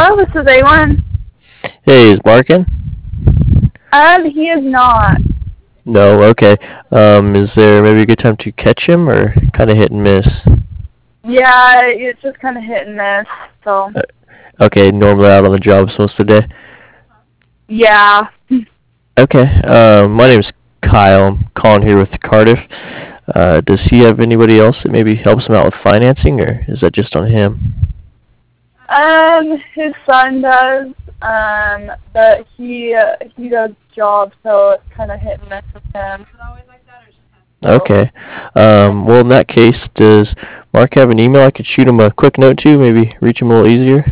Hello, this is A1. Hey, is Mark in? He is not. No, okay. Is there maybe a good time to catch him, or kind of hit and miss? Yeah, it's just kind of hit and miss, so. Okay, normally out on the job most of the day. Yeah. Okay, my name's Kyle. I'm calling here with Cardiff. Does he have anybody else that maybe helps him out with financing, or is that just on him? His son does, but he does jobs, so it's kind of hit and miss with him. Okay. Well, in that case, does Mark have an email I could shoot him a quick note to, maybe reach him a little easier?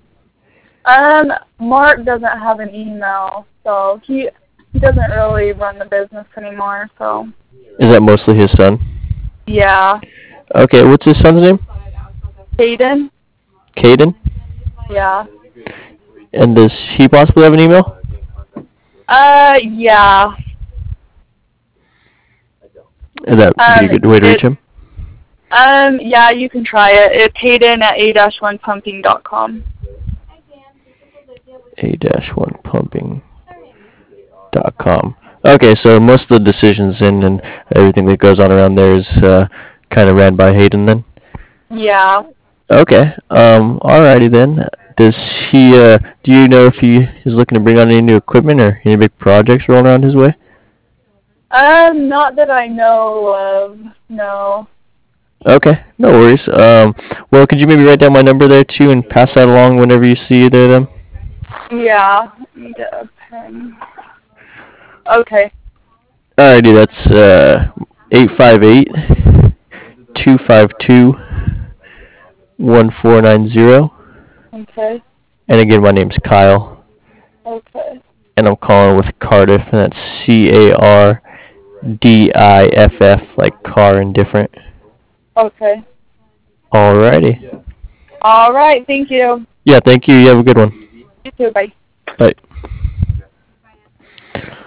Mark doesn't have an email, so he doesn't really run the business anymore, so. Is that mostly his son? Yeah. Okay, what's his son's name? Hayden? Caden? Yeah. And does he possibly have an email? Yeah. Is that be a good way to reach him? Yeah, you can try it. It's Hayden at a-1pumping.com. a-1pumping.com. Okay, so most of the decisions and everything that goes on around there is kind of ran by Hayden then? Yeah. Okay, alrighty then. Does he, do you know if he is looking to bring on any new equipment or any big projects rolling around his way? Not that I know of, no. Okay, no worries. Well, could you maybe write down my number there too and pass that along whenever you see either of them? Yeah. Let me get a pen. Okay. Alrighty, that's 858-252-1490. Okay. And again, my name's Kyle. Okay. And I'm calling with Cardiff, and that's Cardiff, like car and different. Okay. Alrighty. All right. Thank you. Yeah, thank you. You have a good one. You too. Bye. Bye.